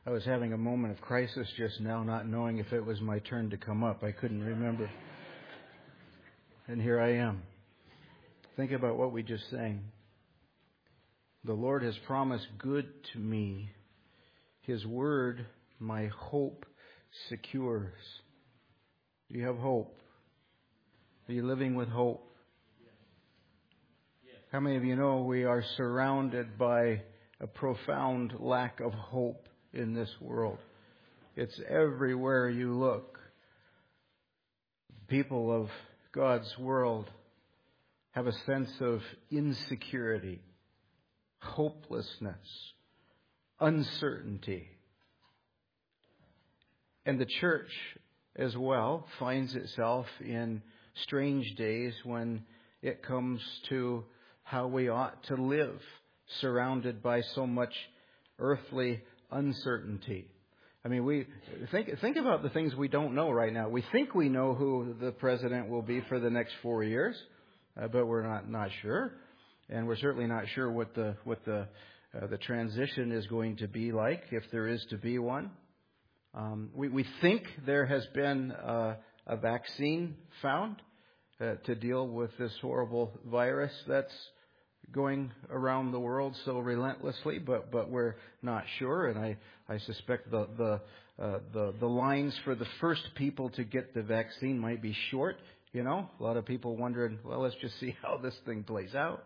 I was having a moment of crisis just now, not knowing if it was my turn to come up. I couldn't remember. And here I am. Think about what we just sang. The Lord has promised good to me. His word, my hope, secures. Do you have hope? Are you living with hope? How many of you know we are surrounded by a profound lack of hope in this world? It's everywhere you look. People of God's world have a sense of insecurity, hopelessness, uncertainty. And the church as well finds itself in strange days when it comes to how we ought to live, surrounded by so much earthly uncertainty. I mean, we think about the things we don't know right now. We think we know who the president will be for the next 4 years, but we're not sure, and we're certainly not sure what the transition is going to be like, if there is to be one. We think there has been a vaccine found to deal with this horrible virus that's going around the world so relentlessly, but we're not sure. And I suspect the lines for the first people to get the vaccine might be short. You know, a lot of people wondering, well, let's just see how this thing plays out.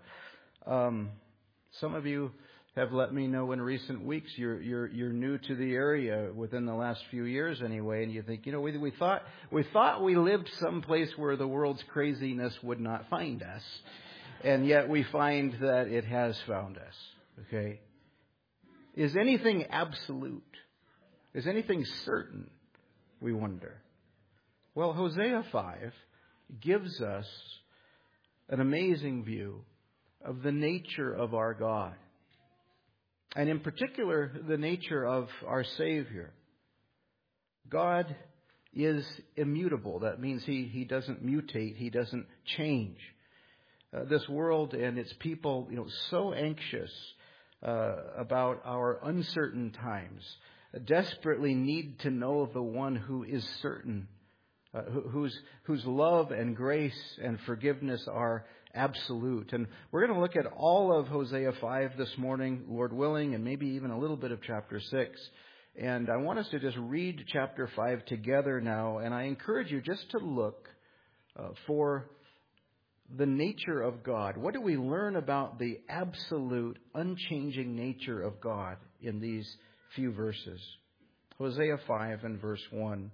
Some of you have let me know in recent weeks you're new to the area within the last few years anyway, and you think, you know, we thought we lived someplace where the world's craziness would not find us. And yet we find that it has found us. Okay? Is anything absolute? Is anything certain? We wonder. Well, Hosea 5 gives us an amazing view of the nature of our God. And in particular, the nature of our Savior. God is immutable. That means He doesn't mutate. He doesn't change. This world and its people, so anxious about our uncertain times, desperately need to know the one who is certain, whose love and grace and forgiveness are absolute. And we're going to look at all of Hosea 5 this morning, Lord willing, and maybe even a little bit of chapter 6. And I want us to just read chapter 5 together now, and I encourage you just to look for the nature of God. What do we learn about the absolute, unchanging nature of God in these few verses? Hosea 5 and verse 1.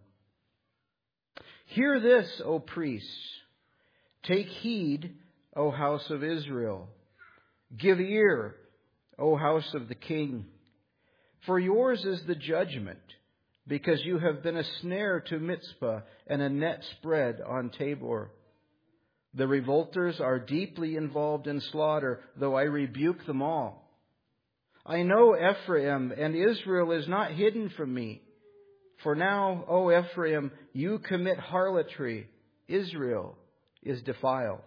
Hear this, O priests. Take heed, O house of Israel. Give ear, O house of the king. For yours is the judgment, because you have been a snare to Mizpah and a net spread on Tabor. The revolters are deeply involved in slaughter, though I rebuke them all. I know Ephraim, and Israel is not hidden from me. For now, O Ephraim, you commit harlotry. Israel is defiled.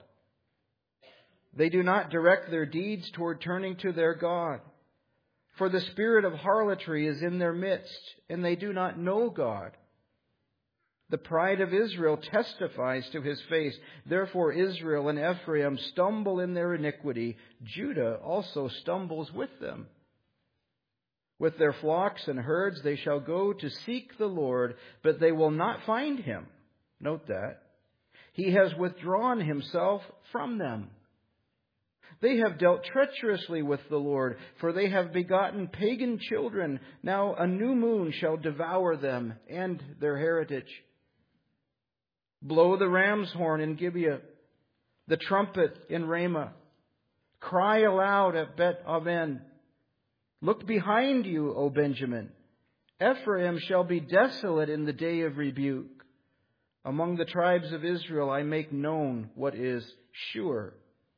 They do not direct their deeds toward turning to their God. For the spirit of harlotry is in their midst, and they do not know God. The pride of Israel testifies to His face. Therefore Israel and Ephraim stumble in their iniquity. Judah also stumbles with them. With their flocks and herds they shall go to seek the Lord, but they will not find Him. Note that. He has withdrawn Himself from them. They have dealt treacherously with the Lord, for they have begotten pagan children. Now a new moon shall devour them and their heritage. Blow the ram's horn in Gibeah, the trumpet in Ramah. Cry aloud at Bet Aven. Look behind you, O Benjamin. Ephraim shall be desolate in the day of rebuke. Among the tribes of Israel I make known what is sure.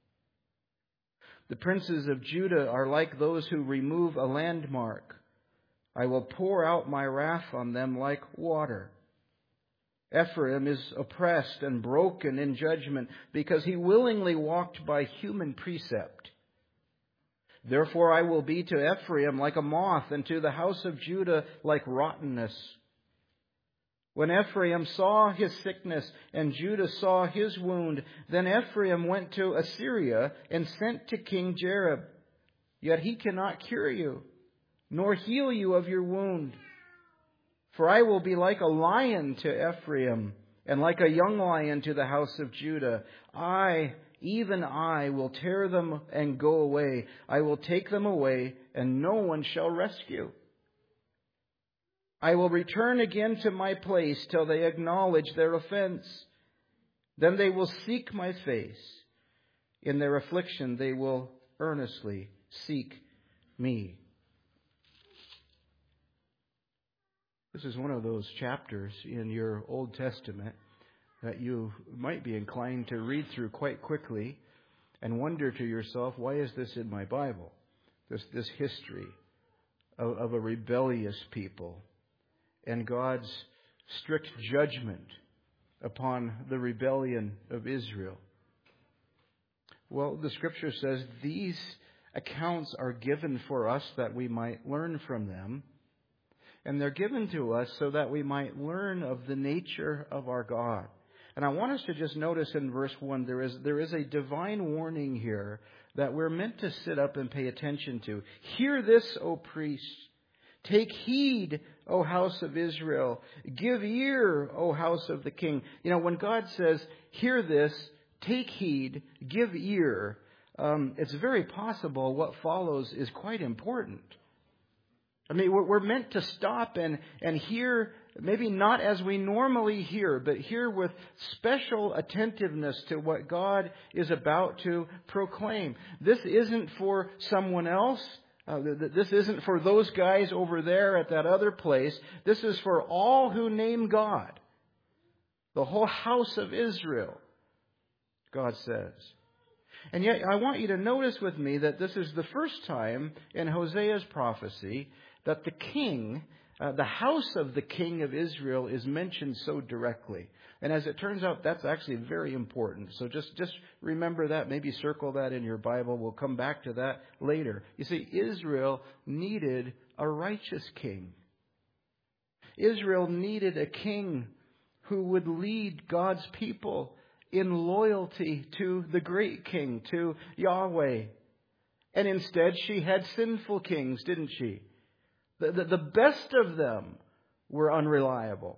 The princes of Judah are like those who remove a landmark. I will pour out my wrath on them like water. Ephraim is oppressed and broken in judgment because he willingly walked by human precept. Therefore I will be to Ephraim like a moth, and to the house of Judah like rottenness. When Ephraim saw his sickness and Judah saw his wound, then Ephraim went to Assyria and sent to King Jareb. Yet he cannot cure you, nor heal you of your wound. For I will be like a lion to Ephraim, and like a young lion to the house of Judah. Even I, will tear them and go away. I will take them away, and no one shall rescue. I will return again to my place till they acknowledge their offense. Then they will seek my face. In their affliction they will earnestly seek me. This is one of those chapters in your Old Testament that you might be inclined to read through quite quickly and wonder to yourself, why is this in my Bible? This history of a rebellious people and God's strict judgment upon the rebellion of Israel. Well, the Scripture says these accounts are given for us that we might learn from them. And they're given to us so that we might learn of the nature of our God. And I want us to just notice in verse 1, there is a divine warning here that we're meant to sit up and pay attention to. Hear this, O priests. Take heed, O house of Israel. Give ear, O house of the king. You know, when God says, hear this, take heed, give ear, it's very possible what follows is quite important. I mean, we're meant to stop and hear, maybe not as we normally hear, but hear with special attentiveness to what God is about to proclaim. This isn't for someone else. This isn't for those guys over there at that other place. This is for all who name God. The whole house of Israel, God says. And yet, I want you to notice with me that this is the first time in Hosea's prophecy that the king, the house of the king of Israel is mentioned so directly. And as it turns out, that's actually very important. So just remember that. Maybe circle that in your Bible. We'll come back to that later. You see, Israel needed a righteous king. Israel needed a king who would lead God's people in loyalty to the great king, to Yahweh. And instead, she had sinful kings, didn't she? The best of them were unreliable.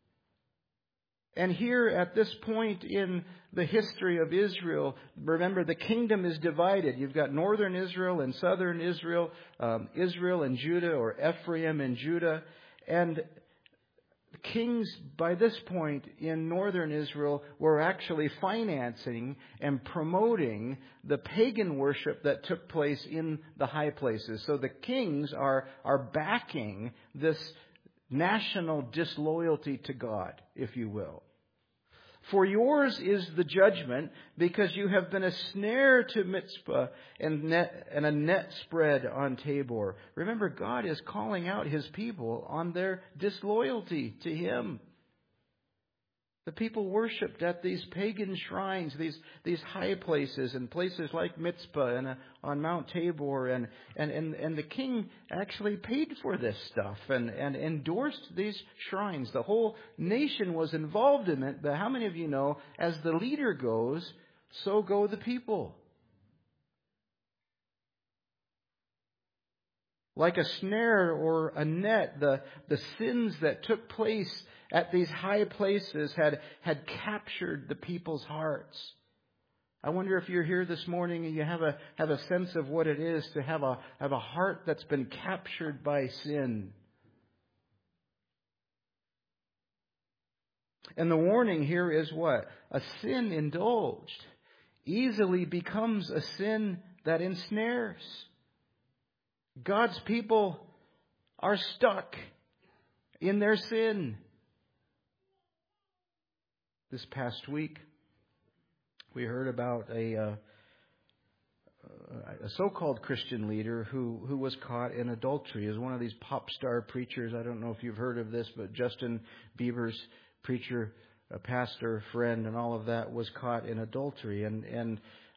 And here at this point in the history of Israel, remember the kingdom is divided. You've got northern Israel and southern Israel, Israel and Judah, or Ephraim and Judah. And kings by this point in northern Israel were actually financing and promoting the pagan worship that took place in the high places. So the kings are backing this national disloyalty to God, if you will. For yours is the judgment, because you have been a snare to Mizpah and a net spread on Tabor. Remember, God is calling out His people on their disloyalty to Him. The people worshipped at these pagan shrines, these high places, and places like Mizpah and on Mount Tabor, and the king actually paid for this stuff and endorsed these shrines. The whole nation was involved in it, but how many of you know, as the leader goes, so go the people? Like a snare or a net, the sins that took place at these high places had captured the people's hearts. I wonder if you're here this morning and you have a sense of what it is to have a heart that's been captured by sin. And the warning here is what? A sin indulged easily becomes a sin that ensnares. God's people are stuck in their sin. This past week, we heard about a so-called Christian leader who was caught in adultery. Is one of these pop star preachers. I don't know if you've heard of this, but Justin Bieber's preacher, a pastor, friend, and all of that was caught in adultery. And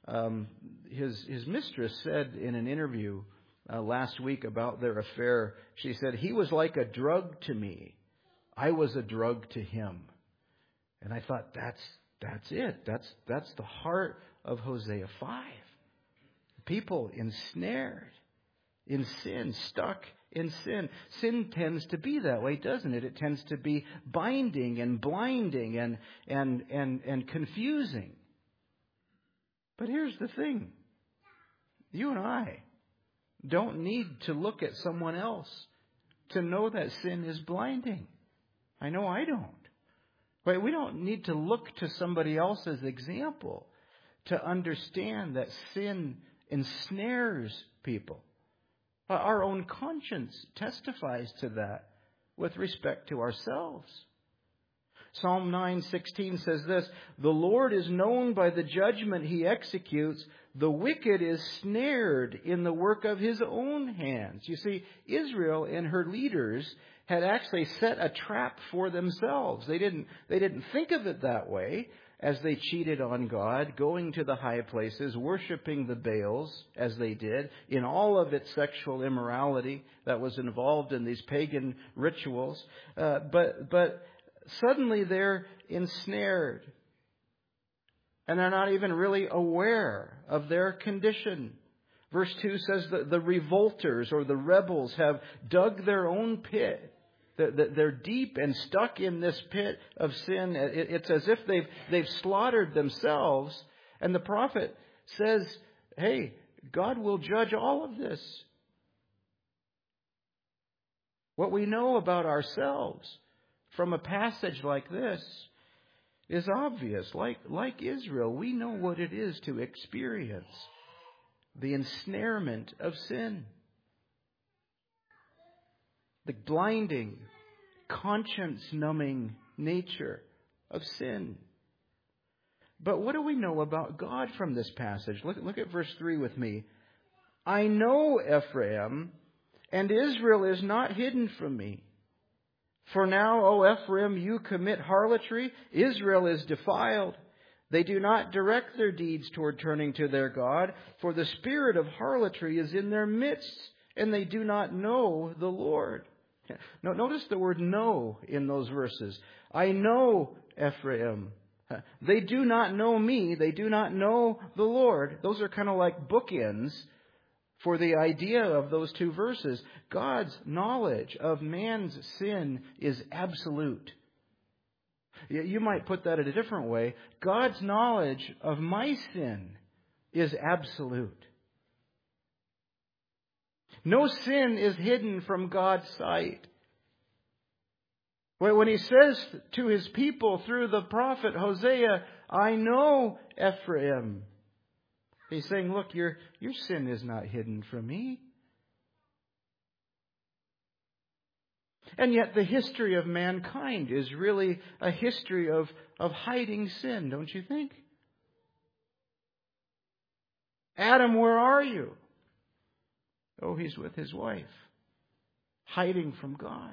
his mistress said in an interview last week about their affair, she said, "He was like a drug to me. I was a drug to him." And I thought, that's it. That's the heart of Hosea 5. People ensnared in sin, stuck in sin. Sin tends to be that way, doesn't it? It tends to be binding and blinding and confusing. But here's the thing. You and I don't need to look at someone else to know that sin is blinding. I know I don't. But we don't need to look to somebody else's example to understand that sin ensnares people. Our own conscience testifies to that with respect to ourselves. Psalm 9:16 says this, "The Lord is known by the judgment he executes. The wicked is snared in the work of his own hands." You see, Israel and her leaders had actually set a trap for themselves. They didn't think of it that way as they cheated on God, going to the high places, worshiping the Baals as they did, in all of its sexual immorality that was involved in these pagan rituals. But suddenly they're ensnared. And they're not even really aware of their condition. Verse 2 says that the revolters or the rebels have dug their own pit. They're deep and stuck in this pit of sin. It's as if they've slaughtered themselves. And the prophet says, hey, God will judge all of this. What we know about ourselves from a passage like this is obvious. Like Israel, we know what it is to experience the ensnarement of sin. The blinding, conscience-numbing nature of sin. But what do we know about God from this passage? Look at verse 3 with me. "I know Ephraim, and Israel is not hidden from me. For now, O Ephraim, you commit harlotry. Israel is defiled. They do not direct their deeds toward turning to their God, for the spirit of harlotry is in their midst, and they do not know the Lord." Now, notice the word know in those verses. I know Ephraim. They do not know me. They do not know the Lord. Those are kind of like bookends for the idea of those two verses. God's knowledge of man's sin is absolute. You might put that in a different way. God's knowledge of my sin is absolute. No sin is hidden from God's sight. When he says to his people through the prophet Hosea, I know Ephraim, he's saying, look, your sin is not hidden from me. And yet the history of mankind is really a history of hiding sin, don't you think? Adam, where are you? Oh, he's with his wife, hiding from God.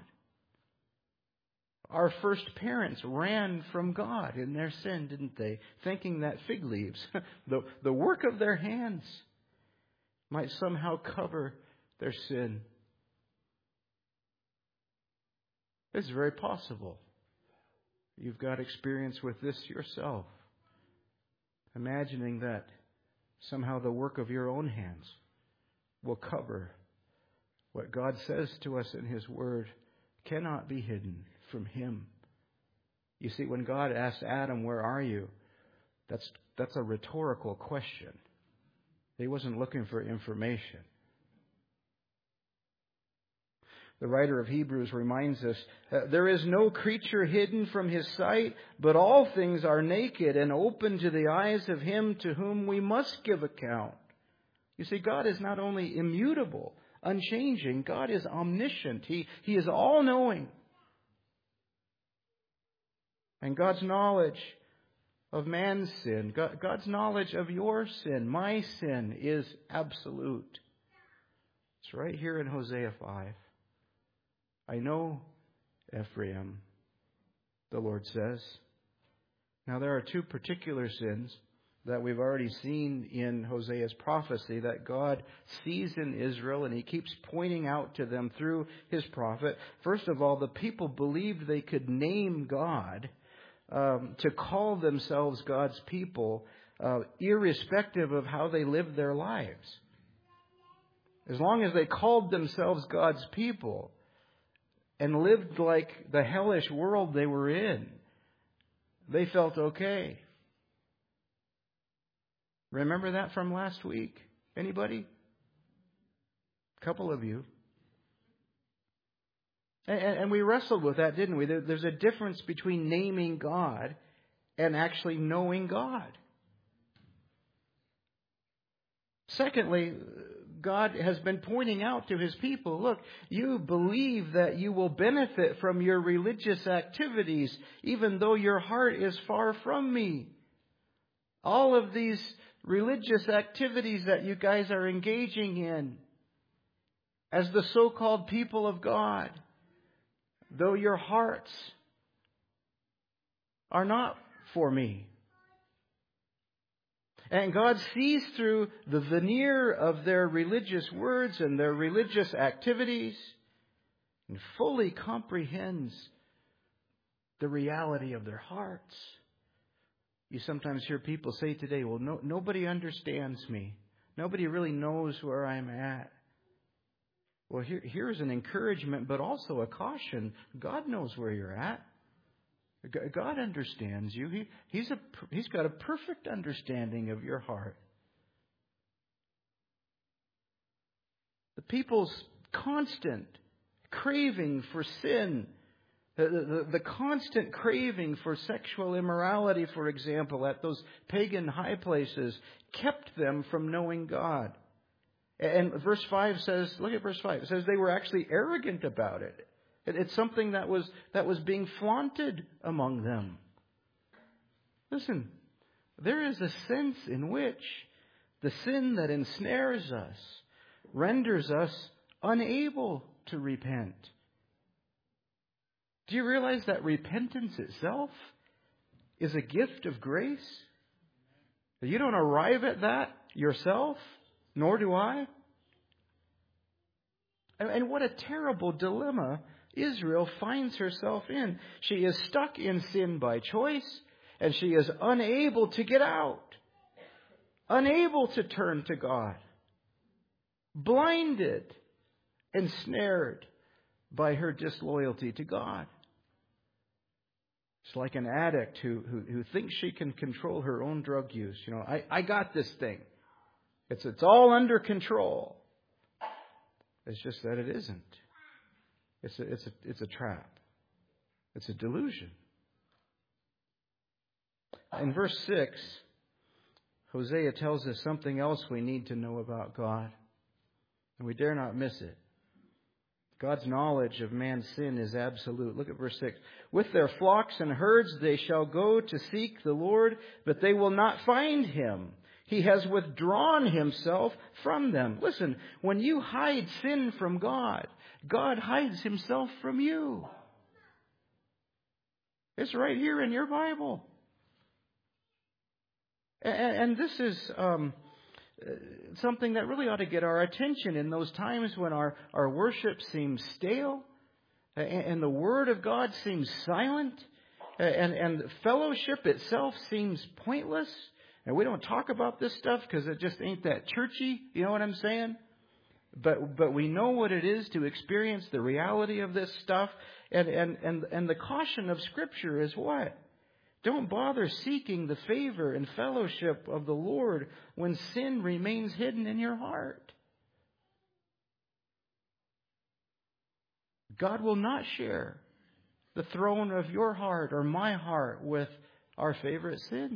Our first parents ran from God in their sin, didn't they? Thinking that fig leaves, the work of their hands, might somehow cover their sin. It's very possible. You've got experience with this yourself. Imagining that somehow the work of your own hands will cover what God says to us in His Word cannot be hidden from Him. You see, when God asked Adam, where are you? That's a rhetorical question. He wasn't looking for information. The writer of Hebrews reminds us, there is no creature hidden from His sight, but all things are naked and open to the eyes of Him to whom we must give account. You see, God is not only immutable, unchanging, God is omniscient. He is all-knowing. And God's knowledge of man's sin, God's knowledge of your sin, my sin, is absolute. It's right here in Hosea 5. I know Ephraim, the Lord says. Now there are two particular sins that we've already seen in Hosea's prophecy, that God sees in Israel and He keeps pointing out to them through His prophet. First of all, the people believed they could name God, to call themselves God's people, irrespective of how they lived their lives. As long as they called themselves God's people and lived like the hellish world they were in, they felt okay. Remember that from last week? Anybody? A couple of you. And we wrestled with that, didn't we? There's a difference between naming God and actually knowing God. Secondly, God has been pointing out to His people, look, you believe that you will benefit from your religious activities, even though your heart is far from me. All of these religious activities that you guys are engaging in as the so-called people of God, though your hearts are not for me. And God sees through the veneer of their religious words and their religious activities and fully comprehends the reality of their hearts. You sometimes hear people say today, well, nobody understands me. Nobody really knows where I'm at. Well, here's an encouragement, but also a caution. God knows where you're at. God understands you. He's got a perfect understanding of your heart. The people's constant craving for sin, the constant craving for sexual immorality, for example, at those pagan high places, kept them from knowing God. And verse 5 says, look at verse 5. It says they were actually arrogant about it. It's something that was being flaunted among them. Listen, there is a sense in which the sin that ensnares us renders us unable to repent. Do you realize that repentance itself is a gift of grace? You don't arrive at that yourself, nor do I. And what a terrible dilemma Israel finds herself in. She is stuck in sin by choice, and she is unable to get out, unable to turn to God, blinded, ensnared by her disloyalty to God. It's like an addict who thinks she can control her own drug use. You know, I got this thing. It's all under control. It's just that it isn't. It's a trap. It's a delusion. In verse 6, Hosea tells us something else we need to know about God, and we dare not miss it. God's knowledge of man's sin is absolute. Look at verse 6. With their flocks and herds they shall go to seek the Lord, but they will not find Him. He has withdrawn Himself from them. Listen, when you hide sin from God, God hides Himself from you. It's right here in your Bible. And this is something that really ought to get our attention in those times when our worship seems stale and the Word of God seems silent and fellowship itself seems pointless. And we don't talk about this stuff because it just ain't that churchy. You know what I'm saying? But we know what it is to experience the reality of this stuff. And the caution of Scripture is what? Don't bother seeking the favor and fellowship of the Lord when sin remains hidden in your heart. God will not share the throne of your heart or my heart with our favorite sin.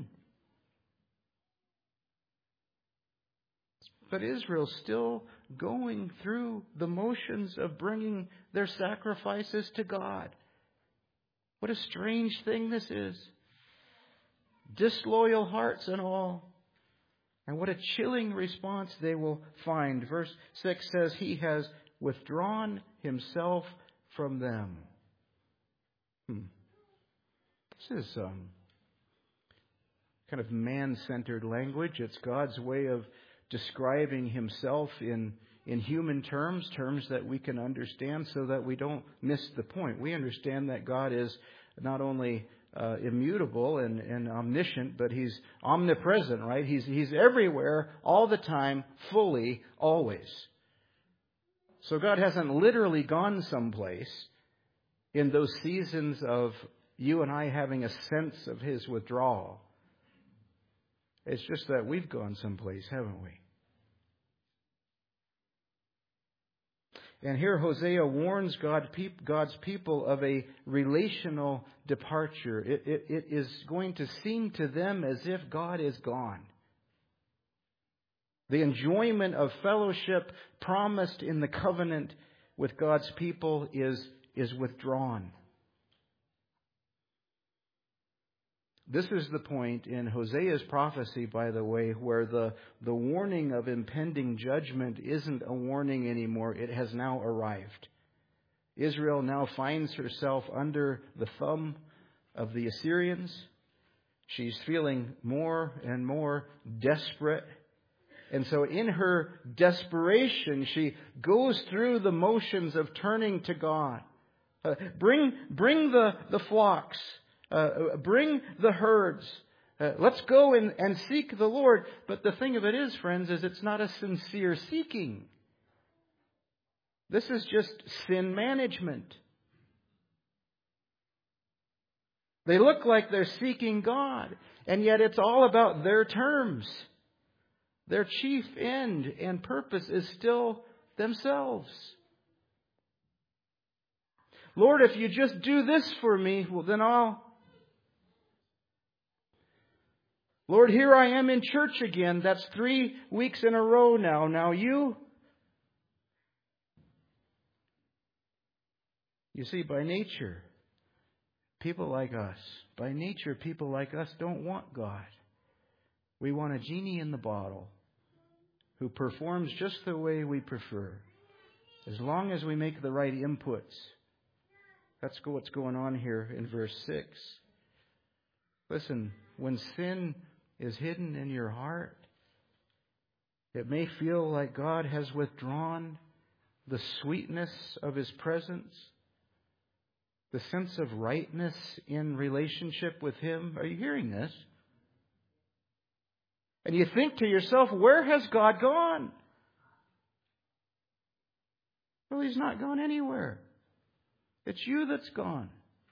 But Israel's still going through the motions of bringing their sacrifices to God. What a strange thing this is. Disloyal hearts and all. And what a chilling response they will find. Verse 6 says, He has withdrawn Himself from them. This is kind of man-centered language. It's God's way of describing himself in human terms that we can understand so that we don't miss the point. We understand that God is not only immutable and omniscient, but he's omnipresent, right? He's everywhere, all the time, fully, always. So God hasn't literally gone someplace in those seasons of you and I having a sense of his withdrawal. It's just that we've gone someplace, haven't we? And here Hosea warns God's people of a relational departure. It is going to seem to them as if God is gone. The enjoyment of fellowship promised in the covenant with God's people is withdrawn. This is the point in Hosea's prophecy, by the way, where the warning of impending judgment isn't a warning anymore. It has now arrived. Israel now finds herself under the thumb of the Assyrians. She's feeling more and more desperate. And so in her desperation, she goes through the motions of turning to God. Bring the flocks. Bring the herds. Let's go and seek the Lord. But the thing of it is, friends, is it's not a sincere seeking. This is just sin management. They look like they're seeking God, and yet it's all about their terms. Their chief end and purpose is still themselves. Lord, if you just do this for me, well, then Lord, here I am in church again. That's 3 weeks in a row now. Now you see, by nature, people like us don't want God. We want a genie in the bottle who performs just the way we prefer, as long as we make the right inputs. That's what's going on here in verse 6. Listen, when sin is hidden in your heart, it may feel like God has withdrawn the sweetness of his presence, the sense of rightness in relationship with him. Are you hearing this? And you think to yourself, where has God gone? Well, he's not gone anywhere. It's you that's gone.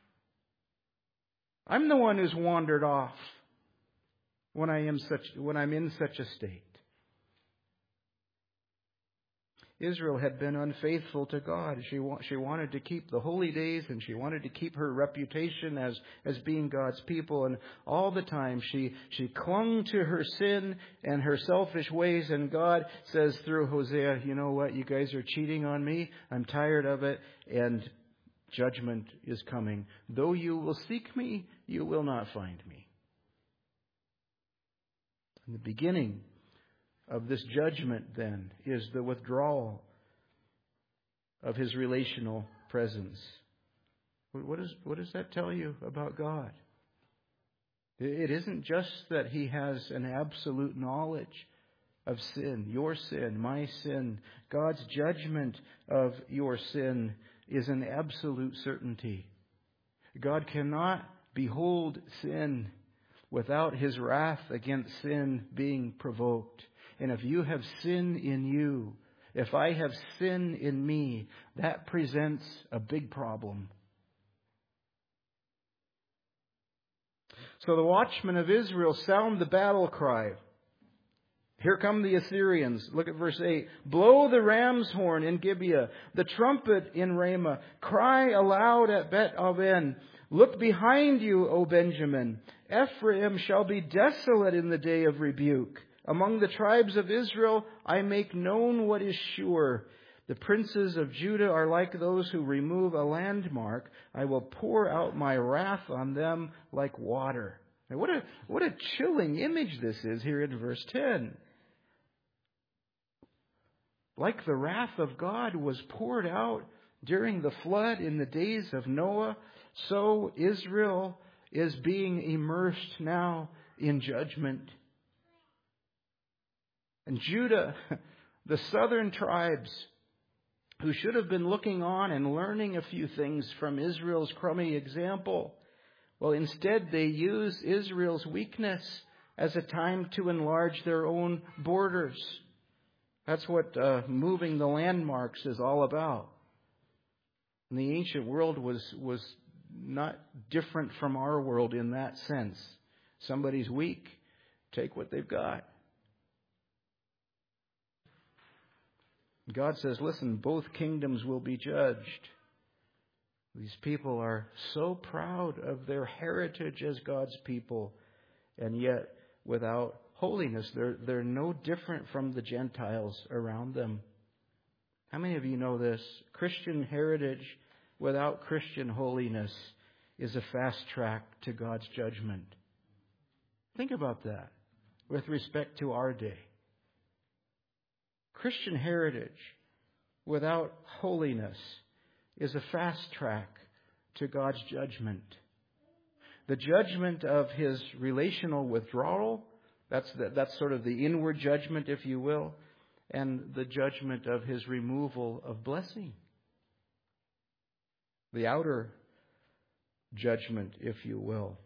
I'm the one who's wandered off when I'm in such a state. Israel had been unfaithful to God. She wanted to keep the holy days, and she wanted to keep her reputation as being God's people. And all the time she clung to her sin and her selfish ways. And God says through Hosea, you know what? You guys are cheating on me. I'm tired of it. And judgment is coming. Though you will seek me, you will not find me. And the beginning of this judgment, then, is the withdrawal of his relational presence. What does that tell you about God? It isn't just that he has an absolute knowledge of sin, your sin, my sin. God's judgment of your sin is an absolute certainty. God cannot behold sin without his wrath against sin being provoked. And if you have sin in you, if I have sin in me, that presents a big problem. So the watchmen of Israel sound the battle cry. Here come the Assyrians. Look at verse 8. Blow the ram's horn in Gibeah, the trumpet in Ramah. Cry aloud at Bet-aven. Look behind you, O Benjamin. Ephraim shall be desolate in the day of rebuke. Among the tribes of Israel, I make known what is sure. The princes of Judah are like those who remove a landmark. I will pour out my wrath on them like water. Now, what a chilling image this is here in verse 10. Like the wrath of God was poured out during the flood in the days of Noah, so Israel is being immersed now in judgment. And Judah, the southern tribes, who should have been looking on and learning a few things from Israel's crummy example, well, instead they use Israel's weakness as a time to enlarge their own borders. That's what moving the landmarks is all about. And the ancient world was not different from our world in that sense. Somebody's weak, take what they've got. God says, listen, both kingdoms will be judged. These people are so proud of their heritage as God's people, and yet without holiness, they're no different from the Gentiles around them. How many of you know this? Christian heritage without Christian holiness is a fast track to God's judgment. Think about that with respect to our day. Christian heritage without holiness is a fast track to God's judgment. The judgment of His relational withdrawal, that's sort of the inward judgment, if you will, and the judgment of His removal of blessing. The outer judgment, if you will.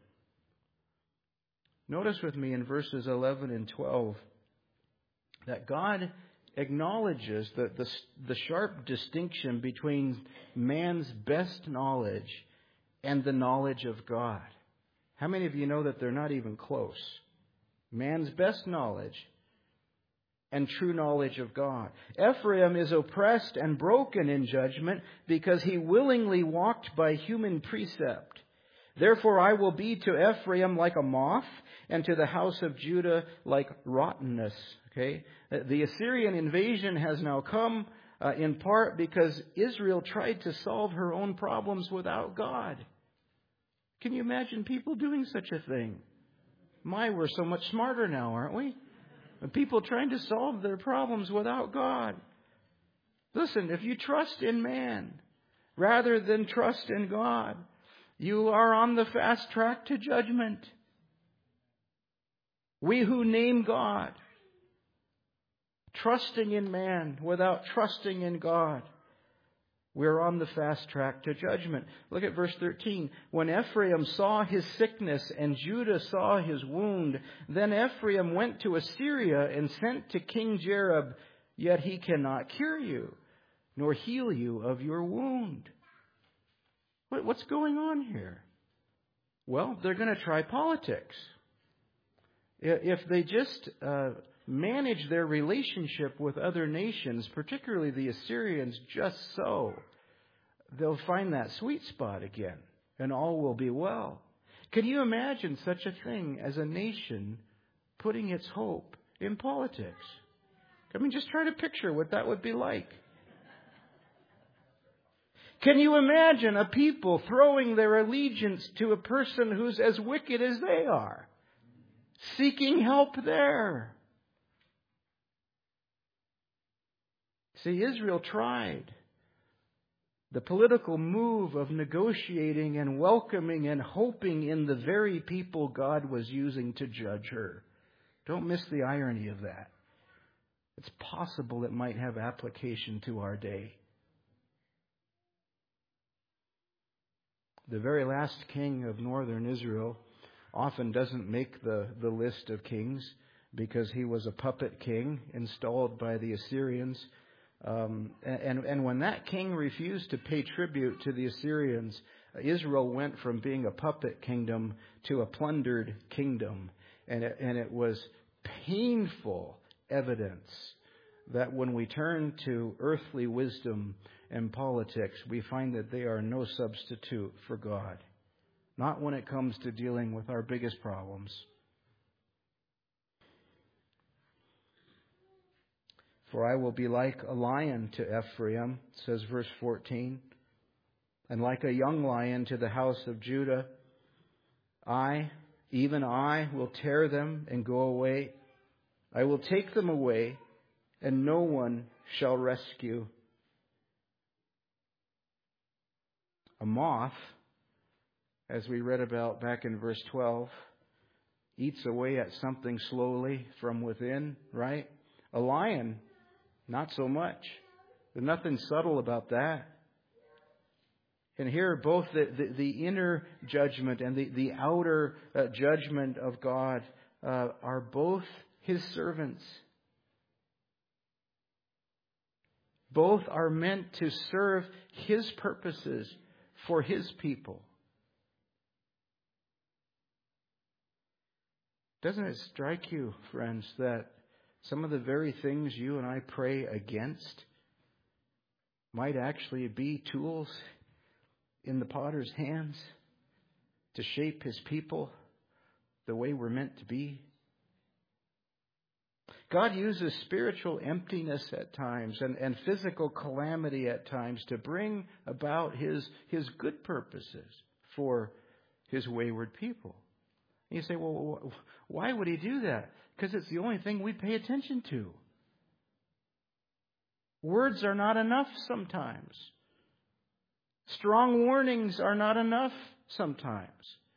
Notice with me in verses 11 and 12 that God acknowledges the sharp distinction between man's best knowledge and the knowledge of God. How many of you know that they're not even close? Man's best knowledge and true knowledge of God. Ephraim is oppressed and broken in judgment because he willingly walked by human precept. Therefore I will be to Ephraim like a moth, and to the house of Judah like rottenness. Okay? The Assyrian invasion has now come in part because Israel tried to solve her own problems without God. Can you imagine people doing such a thing? We're so much smarter now, aren't we? People trying to solve their problems without God. Listen, if you trust in man rather than trust in God, you are on the fast track to judgment. We who name God, trusting in man without trusting in God, we're on the fast track to judgment. Look at verse 13. When Ephraim saw his sickness and Judah saw his wound, then Ephraim went to Assyria and sent to King Jareb, yet he cannot cure you, nor heal you of your wound. What's going on here? Well, they're going to try politics. If they just manage their relationship with other nations, particularly the Assyrians, just so, they'll find that sweet spot again, and all will be well. Can you imagine such a thing as a nation putting its hope in politics? I mean, just try to picture what that would be like. Can you imagine a people throwing their allegiance to a person who's as wicked as they are, seeking help there? See, Israel tried the political move of negotiating and welcoming and hoping in the very people God was using to judge her. Don't miss the irony of that. It's possible it might have application to our day. The very last king of northern Israel often doesn't make the list of kings because he was a puppet king installed by the Assyrians. And when that king refused to pay tribute to the Assyrians, Israel went from being a puppet kingdom to a plundered kingdom. And it was painful evidence that when we turn to earthly wisdom and politics, we find that they are no substitute for God. Not when it comes to dealing with our biggest problems. For I will be like a lion to Ephraim, says verse 14, and like a young lion to the house of Judah. Even I, will tear them and go away. I will take them away, and no one shall rescue. A moth, as we read about back in verse 12, eats away at something slowly from within, right? A lion, not so much. There's nothing subtle about that. And here, both the inner judgment and the outer judgment of God are both His servants. Both are meant to serve His purposes for His people. Doesn't it strike you, friends, that some of the very things you and I pray against might actually be tools in the potter's hands to shape His people the way we're meant to be? God uses spiritual emptiness at times and physical calamity at times to bring about His good purposes for His wayward people. And you say, well, why would He do that? Because it's the only thing we pay attention to. Words are not enough sometimes. Strong warnings are not enough sometimes.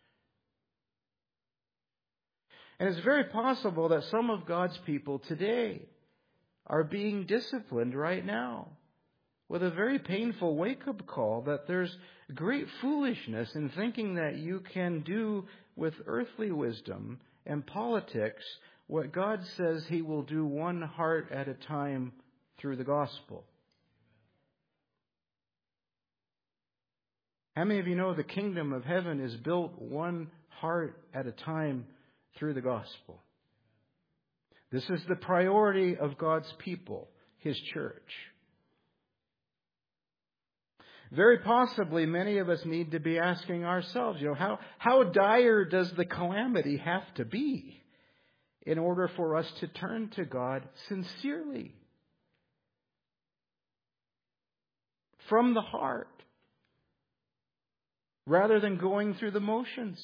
And it's very possible that some of God's people today are being disciplined right now with a very painful wake-up call that there's great foolishness in thinking that you can do with earthly wisdom and politics what God says He will do one heart at a time through the gospel. How many of you know the kingdom of heaven is built one heart at a time through the gospel? This is the priority of God's people, His church. Very possibly, many of us need to be asking ourselves, how dire does the calamity have to be in order for us to turn to God sincerely? From the heart, rather than going through the motions.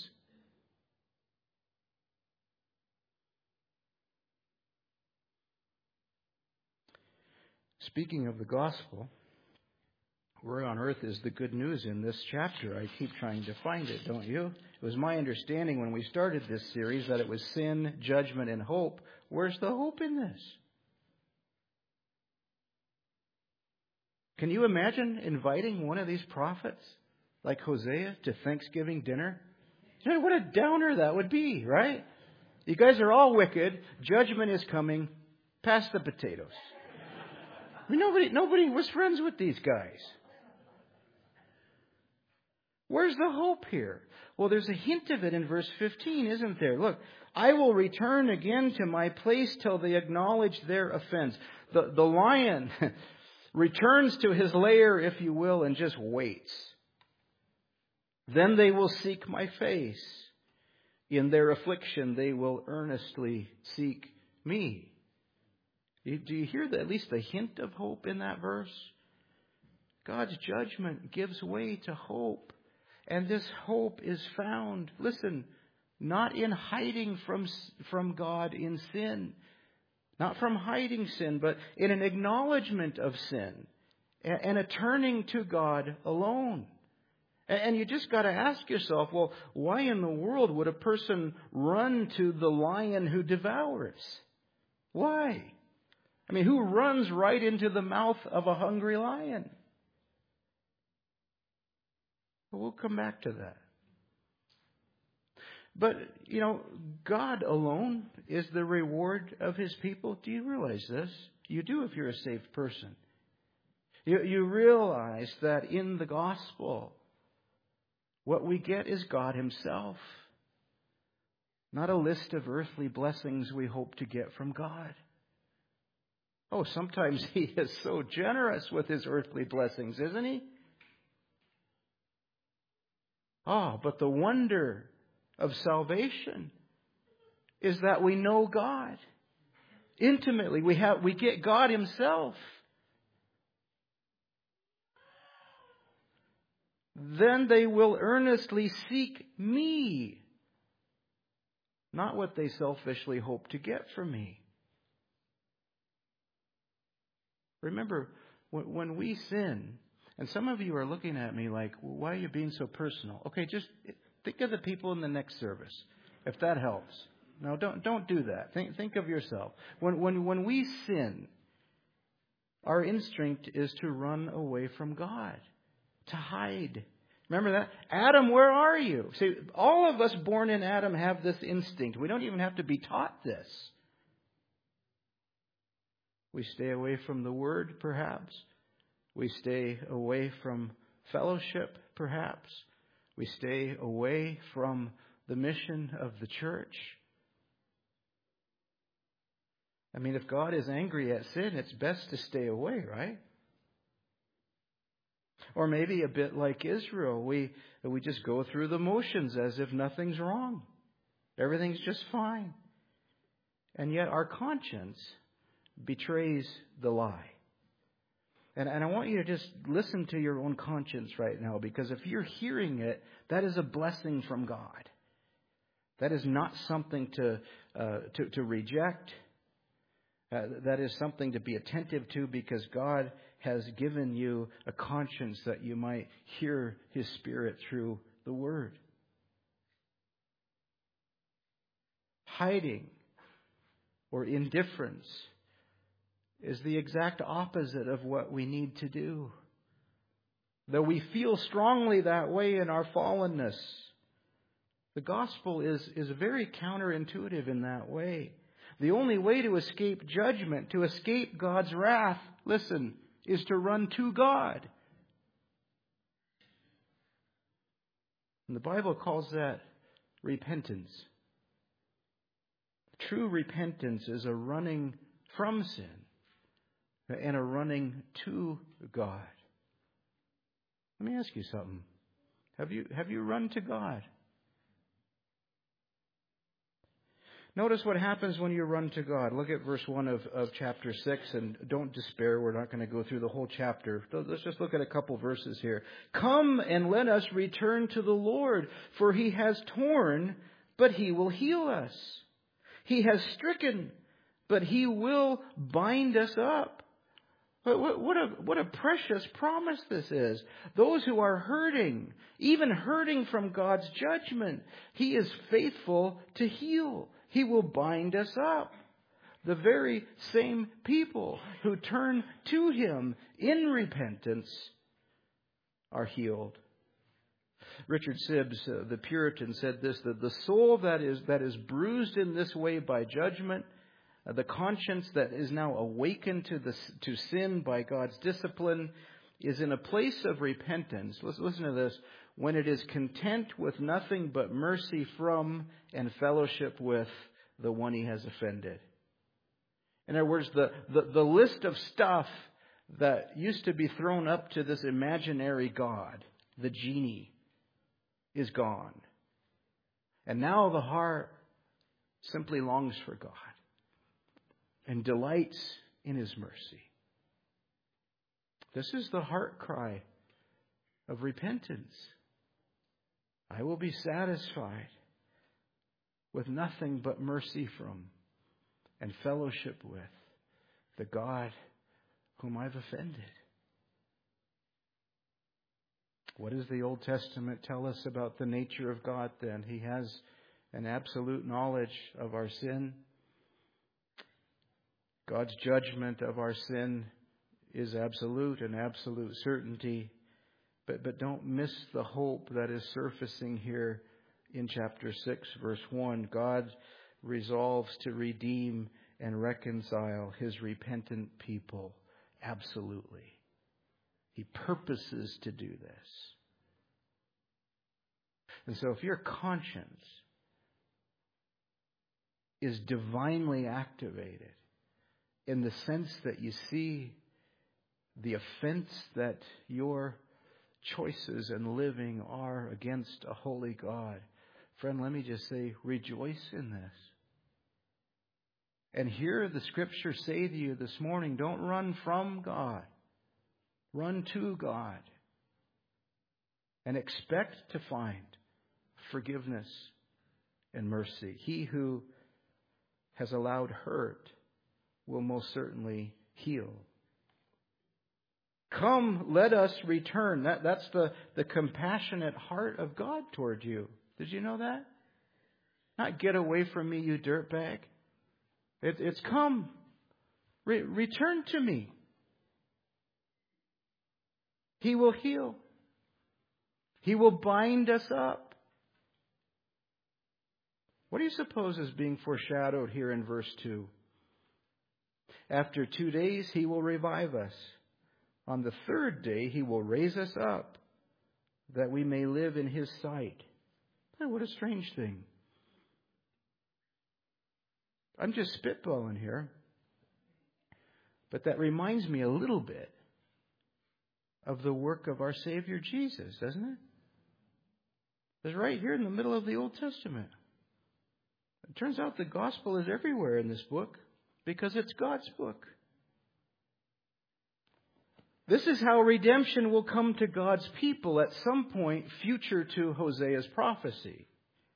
Speaking of the gospel, where on earth is the good news in this chapter? I keep trying to find it, don't you? It was my understanding when we started this series that it was sin, judgment, and hope. Where's the hope in this? Can you imagine inviting one of these prophets, like Hosea, to Thanksgiving dinner? What a downer that would be, right? You guys are all wicked. Judgment is coming. Pass the potatoes. I mean, nobody was friends with these guys. Where's the hope here? Well, there's a hint of it in verse 15, isn't there? Look, I will return again to my place till they acknowledge their offense. The lion returns to his lair, if you will, and just waits. Then they will seek my face. In their affliction, they will earnestly seek me. Do you hear at least the hint of hope in that verse? God's judgment gives way to hope. And this hope is found, listen, not in hiding from God in sin. Not from hiding sin, but in an acknowledgement of sin. And a turning to God alone. And you just got to ask yourself, well, why in the world would a person run to the lion who devours? Why? I mean, who runs right into the mouth of a hungry lion? But we'll come back to that. But, God alone is the reward of His people. Do you realize this? You do if you're a saved person. You realize that in the gospel, what we get is God Himself. Not a list of earthly blessings we hope to get from God. Oh, sometimes He is so generous with His earthly blessings, isn't He? Oh, but the wonder of salvation is that we know God intimately. We get God Himself. Then they will earnestly seek me, not what they selfishly hope to get from me. Remember, when we sin, and some of you are looking at me like, well, why are you being so personal? Okay, just think of the people in the next service, if that helps. No, don't do that. Think of yourself. When we sin, our instinct is to run away from God, to hide. Remember that? Adam, where are you? See, all of us born in Adam have this instinct. We don't even have to be taught this. We stay away from the Word, perhaps. We stay away from fellowship, perhaps. We stay away from the mission of the church. I mean, if God is angry at sin, it's best to stay away, right? Or maybe a bit like Israel, we just go through the motions as if nothing's wrong. Everything's just fine. And yet our conscience betrays the lie. And I want you to just listen to your own conscience right now, because if you're hearing it, that is a blessing from God. That is not something to reject. That is something to be attentive to, because God has given you a conscience that you might hear His Spirit through the Word. Hiding or indifference is the exact opposite of what we need to do. Though we feel strongly that way in our fallenness, the gospel is very counterintuitive in that way. The only way to escape judgment, to escape God's wrath, listen, is to run to God. And the Bible calls that repentance. True repentance is a running from sin and a running to God. Let me ask you something. Have you run to God? Notice what happens when you run to God. Look at verse 1 of chapter 6, and don't despair. We're not going to go through the whole chapter. Let's just look at a couple verses here. Come and let us return to the Lord, for He has torn, but He will heal us. He has stricken, but He will bind us up. What a precious promise this is. Those who are hurting, even hurting from God's judgment, He is faithful to heal. He will bind us up. The very same people who turn to Him in repentance are healed. Richard Sibbes, the Puritan, said this, that the soul that is bruised in this way by judgment, the conscience that is now awakened to sin by God's discipline, is in a place of repentance. Listen to this. When it is content with nothing but mercy from and fellowship with the one he has offended. In other words, the list of stuff that used to be thrown up to this imaginary God, the genie, is gone. And now the heart simply longs for God and delights in His mercy. This is the heart cry of repentance. I will be satisfied with nothing but mercy from and fellowship with the God whom I've offended. What does the Old Testament tell us about the nature of God then? He has an absolute knowledge of our sin. God's judgment of our sin is absolute, an absolute certainty. But don't miss the hope that is surfacing here in chapter 6, verse 1. God resolves to redeem and reconcile His repentant people. Absolutely. He purposes to do this. And so if your conscience is divinely activated in the sense that you see the offense that your choices and living are against a holy God, friend, let me just say, rejoice in this. And hear the Scripture say to you this morning, don't run from God. Run to God. And expect to find forgiveness and mercy. He who has allowed hurt will most certainly heal. Come, let us return. That's the compassionate heart of God toward you. Did you know that? Not get away from me, you dirtbag. It's come. Return to me. He will heal. He will bind us up. What do you suppose is being foreshadowed here in verse 2? After 2 days, He will revive us. On the third day, He will raise us up, that we may live in His sight. Oh, what a strange thing. I'm just spitballing here. But that reminds me a little bit of the work of our Savior Jesus, doesn't it? It's right here in the middle of the Old Testament. It turns out the gospel is everywhere in this book because it's God's book. This is how redemption will come to God's people at some point future to Hosea's prophecy.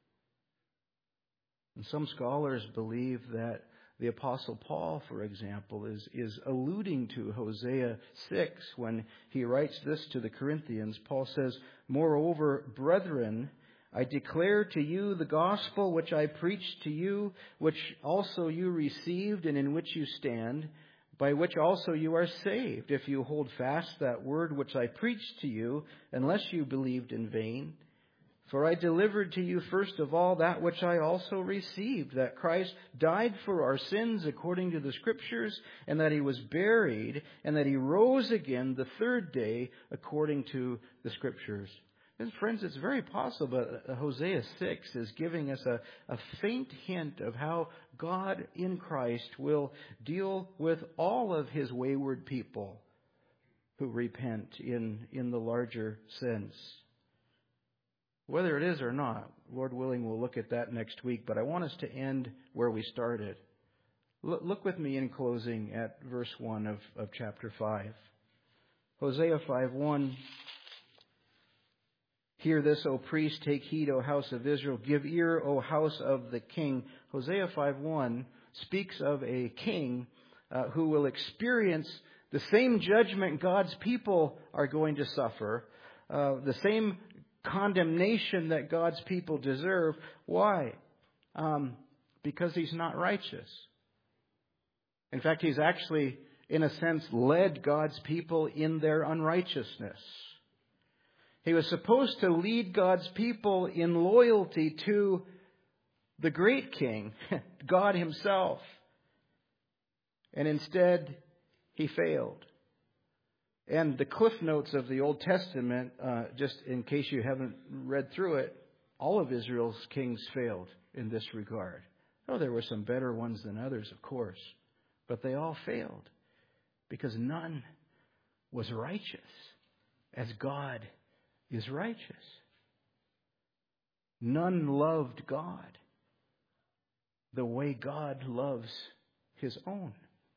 And some scholars believe that the Apostle Paul, for example, is alluding to Hosea 6 when he writes this to the Corinthians. Paul says, "Moreover, brethren, I declare to you the gospel which I preached to you, which also you received and in which you stand, by which also you are saved, if you hold fast that word which I preached to you, unless you believed in vain. For I delivered to you first of all that which I also received, that Christ died for our sins according to the Scriptures, and that He was buried, and that He rose again the third day according to the Scriptures." And friends, it's very possible that Hosea 6 is giving us a faint hint of how God in Christ will deal with all of His wayward people who repent in the larger sense. Whether it is or not, Lord willing, we'll look at that next week. But I want us to end where we started. Look with me in closing at verse 1 of chapter 5. Hosea 5:1. "Hear this, O priest, take heed, O house of Israel. Give ear, O house of the king." Hosea 5:1 speaks of a king who will experience the same judgment God's people are going to suffer, the same condemnation that God's people deserve. Why? Because He's not righteous. In fact, He's actually, in a sense, led God's people in their unrighteousness. He was supposed to lead God's people in loyalty to the great King, God Himself. And instead, He failed. And the cliff notes of the Old Testament, just in case you haven't read through it, all of Israel's kings failed in this regard. Oh, there were some better ones than others, of course. But they all failed because none was righteous as God is righteous. None loved God the way God loves His own.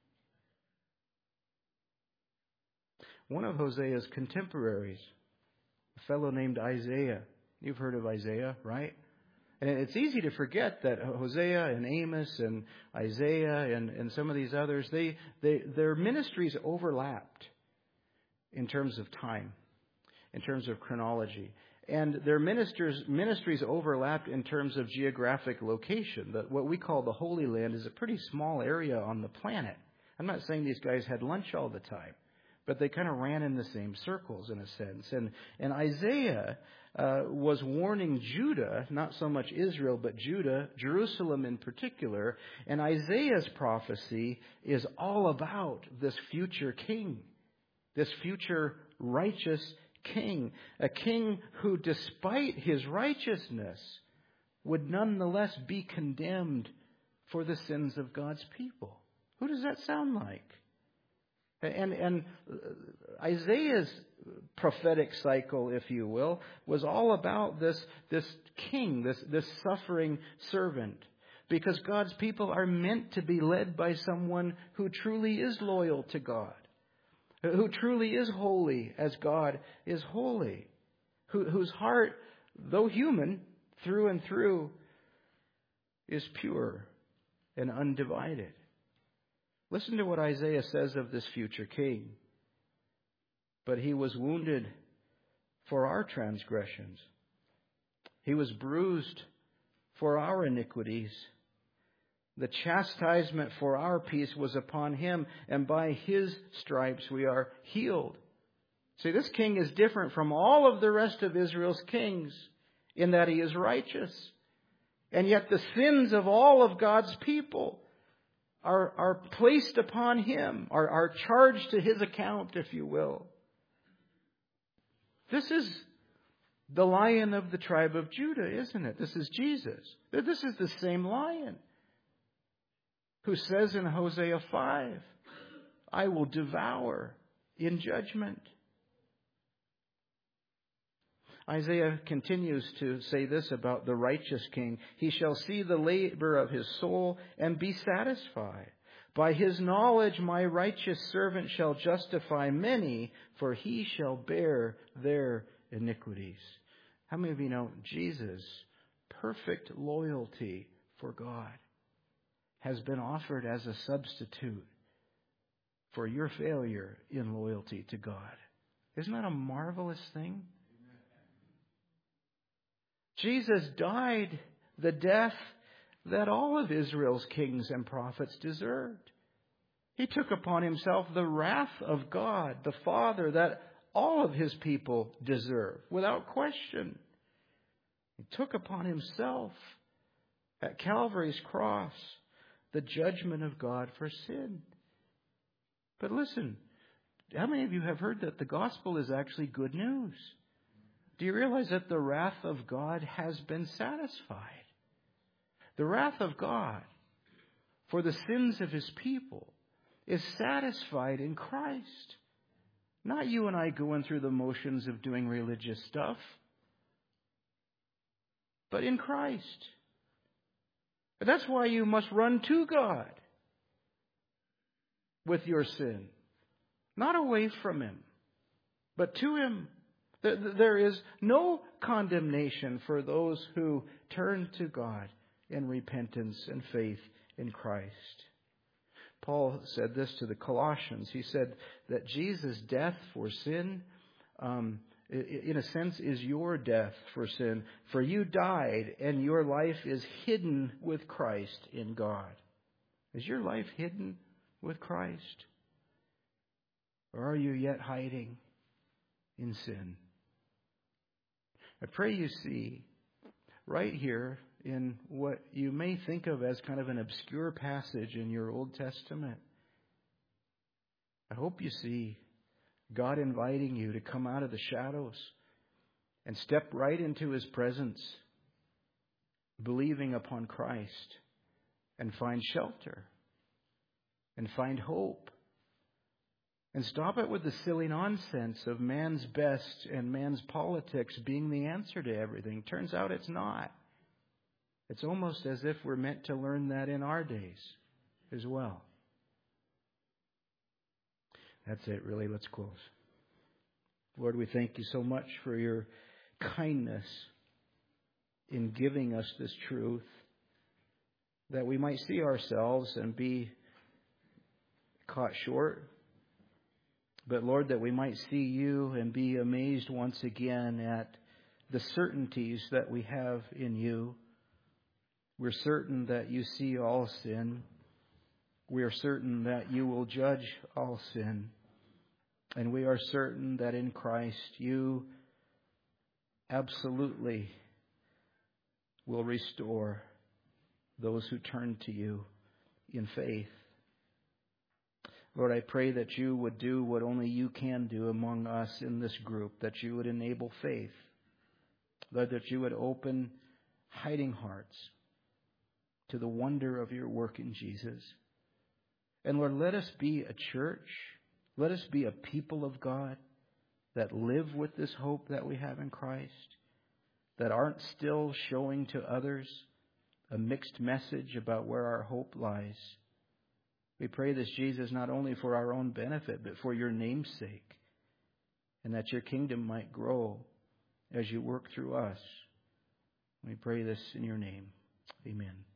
One of Hosea's contemporaries, a fellow named Isaiah. You've heard of Isaiah, right? And it's easy to forget that Hosea and Amos and Isaiah and some of these others, their ministries overlapped in terms of time, in terms of chronology. And their ministries overlapped in terms of geographic location. What we call the Holy Land is a pretty small area on the planet. I'm not saying these guys had lunch all the time, but they kind of ran in the same circles in a sense. And Isaiah was warning Judah, not so much Israel, but Judah, Jerusalem in particular. And Isaiah's prophecy is all about this future king, this future righteous king, a king who, despite his righteousness, would nonetheless be condemned for the sins of God's people. Who does that sound like? And Isaiah's prophetic cycle, if you will, was all about this king, this suffering servant. Because God's people are meant to be led by someone who truly is loyal to God, who truly is holy as God is holy, whose heart, though human, through and through, is pure and undivided. Listen to what Isaiah says of this future king. "But He was wounded for our transgressions. He was bruised for our iniquities. The chastisement for our peace was upon him, and by his stripes we are healed. See, this king is different from all of the rest of Israel's kings in that he is righteous. And yet the sins of all of God's people are placed upon him, are charged to his account, if you will. This is the Lion of the tribe of Judah, isn't it? This is Jesus. This is the same Lion who says in Hosea 5, I will devour in judgment. Isaiah continues to say this about the righteous king. He shall see the labor of his soul and be satisfied. By his knowledge my righteous servant shall justify many, for he shall bear their iniquities. How many of you know Jesus' perfect loyalty for God has been offered as a substitute for your failure in loyalty to God? Isn't that a marvelous thing? Jesus died the death that all of Israel's kings and prophets deserved. He took upon himself the wrath of God, the Father, that all of his people deserve, without question. He took upon himself at Calvary's cross the judgment of God for sin. But listen, how many of you have heard that the gospel is actually good news? Do you realize that the wrath of God has been satisfied? The wrath of God for the sins of his people is satisfied in Christ. Not you and I going through the motions of doing religious stuff, but in Christ. And that's why you must run to God with your sin. Not away from him, but to him. There is no condemnation for those who turn to God in repentance and faith in Christ. Paul said this to the Colossians. He said that Jesus' death for sin, in a sense, is your death for sin. For you died, and your life is hidden with Christ in God. Is your life hidden with Christ? Or are you yet hiding in sin? I pray you see right here in what you may think of as kind of an obscure passage in your Old Testament. I hope you see God inviting you to come out of the shadows and step right into his presence, believing upon Christ, and find shelter and find hope. And stop it with the silly nonsense of man's best and man's politics being the answer to everything. Turns out it's not. It's almost as if we're meant to learn that in our days as well. That's it, really. Let's close. Lord, we thank you so much for your kindness in giving us this truth, that we might see ourselves and be caught short. But Lord, that we might see you and be amazed once again at the certainties that we have in you. We're certain that you see all sin. We are certain that you will judge all sin. And we are certain that in Christ you absolutely will restore those who turn to you in faith. Lord, I pray that you would do what only you can do among us in this group, that you would enable faith. Lord, that you would open hiding hearts to the wonder of your work in Jesus. And Lord, let us be a church, let us be a people of God that live with this hope that we have in Christ, that aren't still showing to others a mixed message about where our hope lies. We pray this, Jesus, not only for our own benefit, but for your name's sake, and that your kingdom might grow as you work through us. We pray this in your name. Amen.